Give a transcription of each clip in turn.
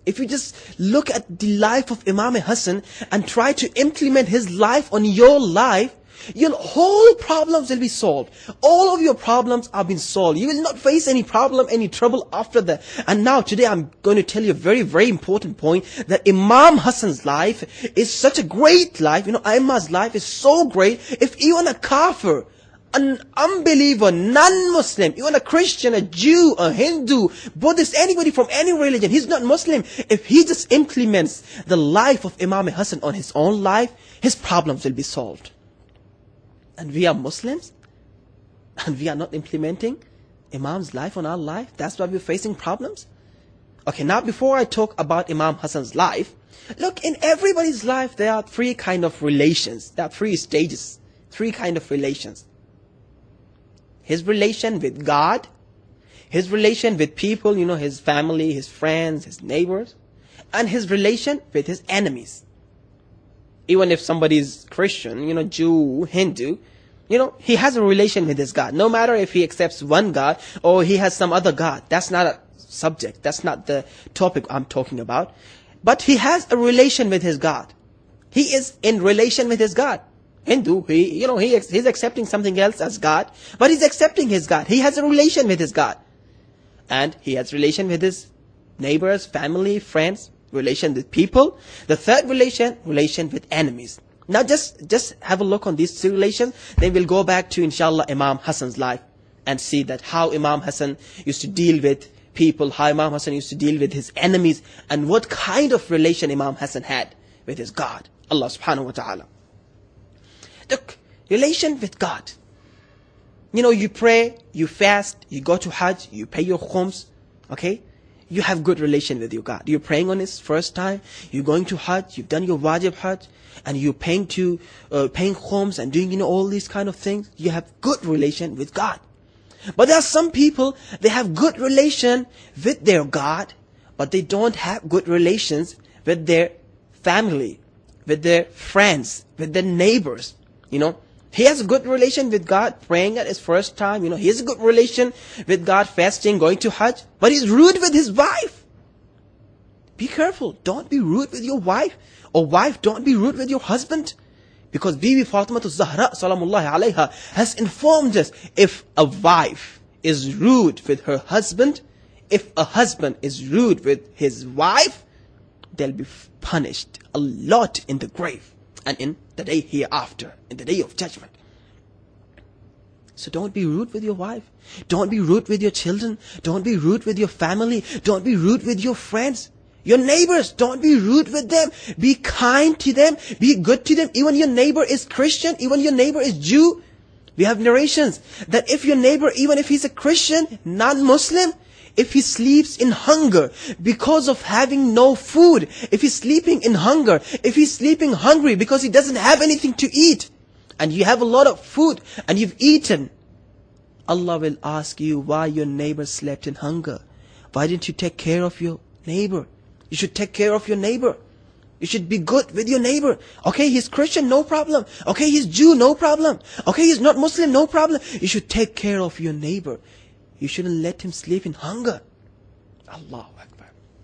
if you just look at the life of Imam Hassan and try to implement his life on your life, your whole problems will be solved. All of your problems are being solved. You will not face any problem, any trouble after that. And now today I'm going to tell you a very, very important point, that Imam Hassan's life is such a great life. Imam's life is so great. If even a kafir, an unbeliever, non-Muslim, even a Christian, a Jew, a Hindu, Buddhist, anybody from any religion, he's not Muslim, if he just implements the life of Imam Hassan on his own life, his problems will be solved. And we are Muslims, and we are not implementing Imam's life on our life. That's why we're facing problems. Okay, now before I talk about Imam Hassan's life, look, in everybody's life there are three kind of relations. There are three stages, three kind of relations. His relation with God, his relation with people, his family, his friends, his neighbors, and his relation with his enemies. Even if somebody is Christian, Jew, Hindu, he has a relation with his God. No matter if he accepts one God or he has some other God. That's not a subject. That's not the topic I'm talking about. But he has a relation with his God. He is in relation with his God. Hindu, he's accepting something else as God, but he's accepting his God. He has a relation with his God. And he has relation with his neighbors, family, friends, relation with people. The third relation with enemies. Now just have a look on these two relations. Then we'll go back to, inshallah, Imam Hassan's life and see that how Imam Hassan used to deal with people, how Imam Hassan used to deal with his enemies, and what kind of relation Imam Hassan had with his God, Allah subhanahu wa ta'ala. Look, relation with God. You pray, you fast, you go to Hajj, you pay your khums, okay? You have good relation with your God. You're praying on His first time, you're going to Hajj, you've done your wajib Hajj, and you're paying khums and doing, all these kind of things. You have good relation with God. But there are some people, they have good relation with their God, but they don't have good relations with their family, with their friends, with their neighbors. He has a good relation with God, praying at his first time. He has a good relation with God, fasting, going to Hajj. But he's rude with his wife. Be careful. Don't be rude with your wife. Or wife, don't be rude with your husband. Because Bibi Fatima Zahra salamullahi alayha has informed us, if a wife is rude with her husband, if a husband is rude with his wife, they'll be punished a lot in the grave and in the day hereafter, in the day of judgment. So don't be rude with your wife. Don't be rude with your children. Don't be rude with your family. Don't be rude with your friends. Your neighbors, don't be rude with them. Be kind to them. Be good to them. Even your neighbor is Christian. Even your neighbor is Jew. We have narrations that if your neighbor, even if he's a Christian, non-Muslim, if he sleeps in hunger because of having no food, if he's sleeping in hunger, if he's sleeping hungry because he doesn't have anything to eat, and you have a lot of food and you've eaten, Allah will ask you why your neighbor slept in hunger. Why didn't you take care of your neighbor? You should take care of your neighbor. You should be good with your neighbor. Okay, he's Christian, no problem. Okay, he's Jew, no problem. Okay, he's not Muslim, no problem. You should take care of your neighbor. You shouldn't let him sleep in hunger. Allahu Akbar.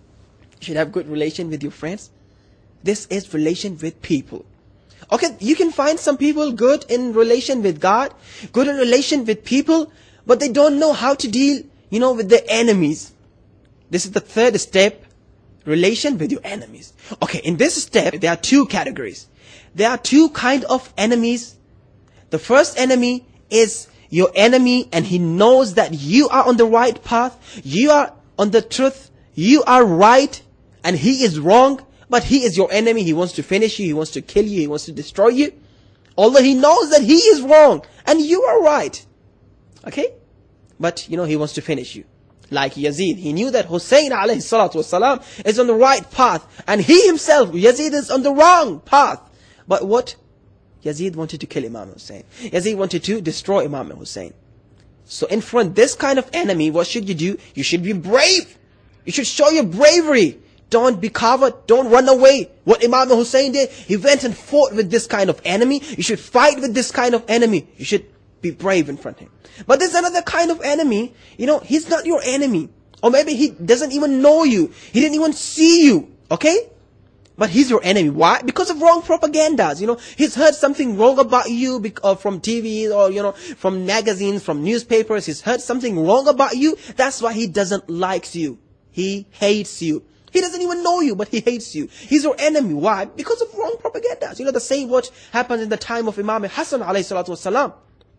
You should have good relation with your friends. This is relation with people. Okay, you can find some people good in relation with God, good in relation with people, but they don't know how to deal, with their enemies. This is the third step, relation with your enemies. Okay, in this step, there are two categories. There are two kind of enemies. The first enemy is your enemy, and he knows that you are on the right path, you are on the truth, you are right, and he is wrong, but he is your enemy. He wants to finish you, he wants to kill you, he wants to destroy you, although he knows that he is wrong and you are right. Okay, but he wants to finish you. Like Yazid, he knew that Hussein alayhi salatu wasalam is on the right path, and he himself, Yazid, is on the wrong path. But what? Yazid wanted to kill Imam Hussein. Yazid wanted to destroy Imam Hussein. So in front of this kind of enemy, what should you do? You should be brave. You should show your bravery. Don't be coward. Don't run away. What Imam Hussein did, he went and fought with this kind of enemy. You should fight with this kind of enemy. You should be brave in front of him. But there's another kind of enemy. He's not your enemy. Or maybe he doesn't even know you. He didn't even see you. Okay? But he's your enemy. Why? Because of wrong propagandas. He's heard something wrong about you from TV or, from magazines, from newspapers. He's heard something wrong about you. That's why he doesn't like you. He hates you. He doesn't even know you, but he hates you. He's your enemy. Why? Because of wrong propagandas. The same what happened in the time of Imam Hassan alayhi salatu wasalam.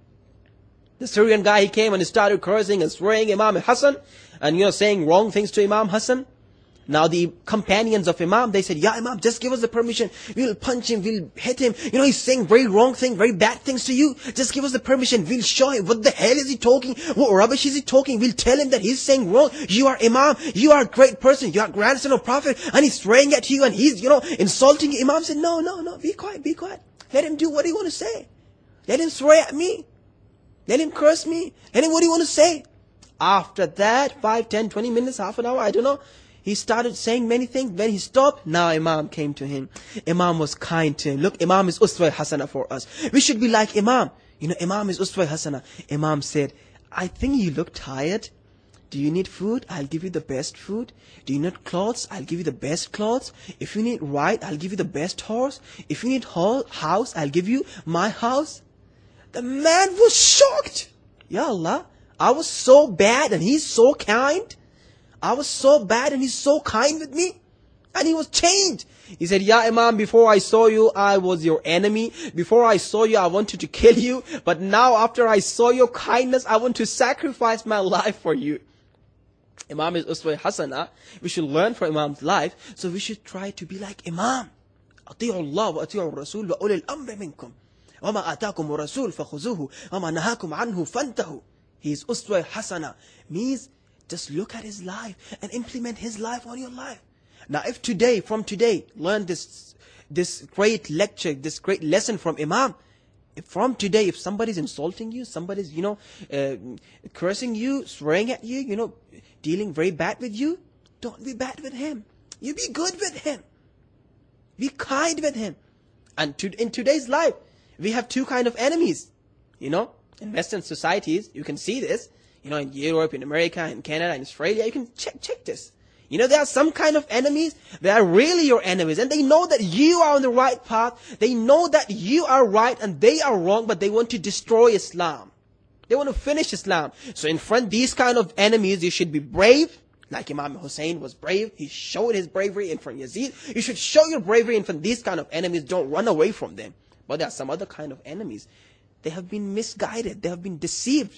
The Syrian guy, he came and he started cursing and swearing Imam Hassan and, saying wrong things to Imam Hassan. Now the companions of Imam, they said, "Ya Imam, just give us the permission. We'll punch him, we'll hit him. He's saying very wrong things, very bad things to you. Just give us the permission. We'll show him. What the hell is he talking? What rubbish is he talking? We'll tell him that he's saying wrong. You are Imam. You are a great person. You are grandson of Prophet. And he's swearing at you and he's, insulting you." Imam said, No. Be quiet, be quiet. Let him do what he want to say. Let him swear at me. Let him curse me. Let him what he want to say. After that, 5, 10, 20 minutes, half an hour, I don't know. He started saying many things. When he stopped, now Imam came to him. Imam was kind to him. Look, Imam is Uswa Hasana for us. We should be like Imam. Imam is Uswa Hasana. Imam said, "I think you look tired. Do you need food? I'll give you the best food. Do you need clothes? I'll give you the best clothes. If you need ride, I'll give you the best horse. If you need house, I'll give you my house." The man was shocked. Ya Allah, I was so bad and he's so kind. I was so bad and he's so kind with me. And he was changed. He said, "Ya Imam, before I saw you, I was your enemy. Before I saw you, I wanted to kill you. But now after I saw your kindness, I want to sacrifice my life for you." Imam is Uswa Hasana. We should learn from Imam's life. So we should try to be like Imam. أطيعوا الله وأطيعوا الرسول وأولي الأمر منكم وما آتاكم الرسول فخذوه وما نهاكم عنه فانتهوا. He is Uswa Hasana. Means just look at his life and implement his life on your life. Now if from today, learn this great lecture, this great lesson from Imam. From today, if somebody's insulting you, somebody's, cursing you, swearing at you, dealing very bad with you, don't be bad with him. You be good with him. Be kind with him. And in today's life, we have two kind of enemies. In Western societies, you can see this. In Europe, in America, in Canada, in Australia, you can check this. There are some kind of enemies. They are really your enemies. And they know that you are on the right path. They know that you are right and they are wrong, but they want to destroy Islam. They want to finish Islam. So in front of these kind of enemies, you should be brave. Like Imam Hussein was brave. He showed his bravery in front of Yazid. You should show your bravery in front of these kind of enemies. Don't run away from them. But there are some other kind of enemies. They have been misguided. They have been deceived.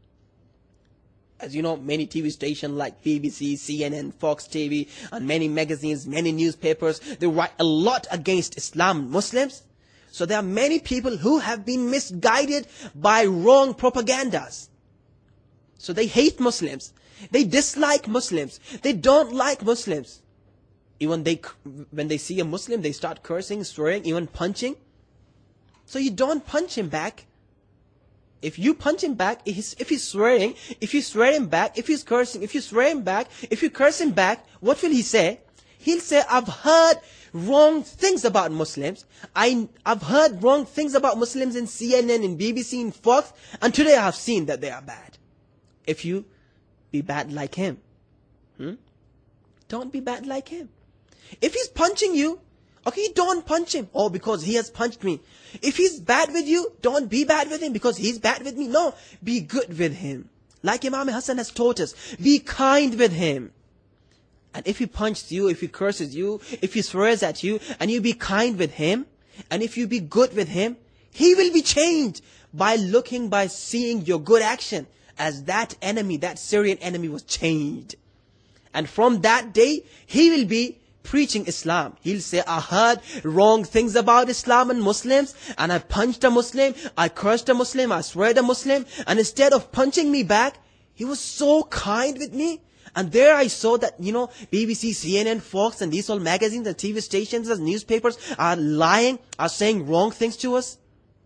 As you know, many TV stations like BBC, CNN, Fox TV, and many magazines, many newspapers, they write a lot against Islam, Muslims. So there are many people who have been misguided by wrong propagandas. So they hate Muslims. They dislike Muslims. They don't like Muslims. Even when they see a Muslim, they start cursing, swearing, even punching. So you don't punch him back. If you punch him back, if he's swearing, if you swear him back, if he's cursing, if you swear him back, if you curse him back, what will he say? He'll say, "I've heard wrong things about Muslims. I've heard wrong things about Muslims in CNN, in BBC, in Fox, and today I have seen that they are bad." If you be bad like him, don't be bad like him. If he's punching you, okay, don't punch him. Oh, because he has punched me. If he's bad with you, don't be bad with him because he's bad with me. No, be good with him. Like Imam Hassan has taught us, be kind with him. And if he punches you, if he curses you, if he swears at you, and you be kind with him, and if you be good with him, he will be changed by seeing your good action. As that enemy, that Syrian enemy was changed. And from that day, he will be preaching Islam. He'll say, "I heard wrong things about Islam and Muslims, and I punched a Muslim, I cursed a Muslim, I swear at a Muslim, and instead of punching me back, he was so kind with me. And there I saw that, BBC, CNN, Fox, and these all magazines and TV stations and newspapers are lying, are saying wrong things to us."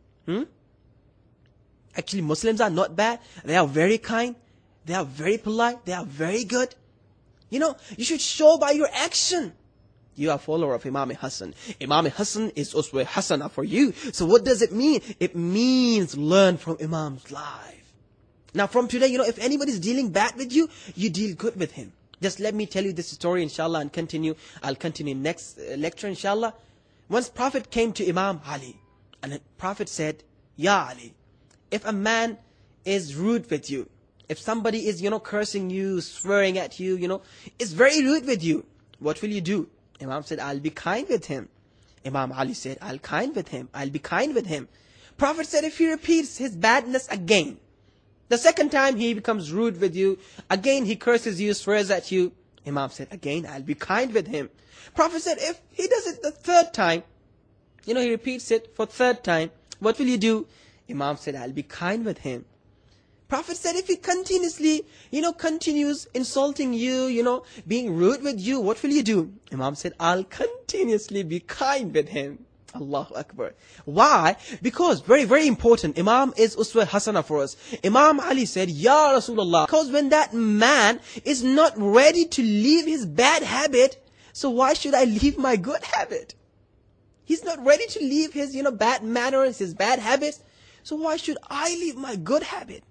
Actually, Muslims are not bad. They are very kind. They are very polite. They are very good. You should show by your action. You are a follower of Imam Hassan. Imam Hassan is Uswa Hasana for you. So what does it mean? It means learn from Imam's life. Now from today, if anybody's dealing bad with you, you deal good with him. Just let me tell you this story, inshallah, and continue. I'll continue next lecture, inshallah. Once Prophet came to Imam Ali, and the Prophet said, Ya Ali, if a man is rude with you, if somebody is, cursing you, swearing at you, is very rude with you, what will you do? Imam said, I'll be kind with him. Imam Ali said, I'll kind with him. I'll be kind with him. Prophet said, if he repeats his badness again, the second time he becomes rude with you, again he curses you, swears at you, Imam said, again, I'll be kind with him. Prophet said, if he does it the third time, he repeats it for third time, what will you do? Imam said, I'll be kind with him. Prophet said, if he continuously, continues insulting you, being rude with you, what will you do? Imam said, I'll continuously be kind with him. Allahu Akbar. Why? Because very, very important. Imam is Uswa Hasana for us. Imam Ali said, Ya Rasulullah. Because when that man is not ready to leave his bad habit, so why should I leave my good habit? He's not ready to leave his, bad manners, his bad habits. So why should I leave my good habit?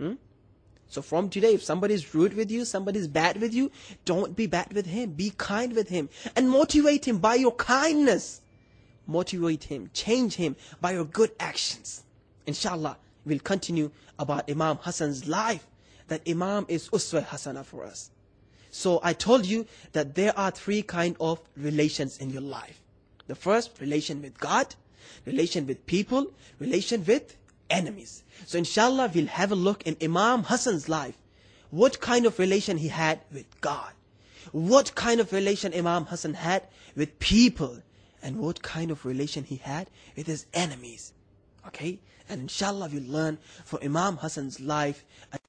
So from today, if somebody's rude with you, somebody's bad with you, don't be bad with him. Be kind with him. And motivate him by your kindness. Motivate him, change him by your good actions. Inshallah, we'll continue about Imam Hassan's life. That Imam is Uswa Hasana for us. So I told you that there are three kinds of relations in your life. The first, relation with God, relation with people, relation with enemies. So inshallah, we'll have a look in Imam Hassan's life. What kind of relation he had with God. What kind of relation Imam Hassan had with people. And what kind of relation he had with his enemies. Okay? And inshallah, we'll learn from Imam Hassan's life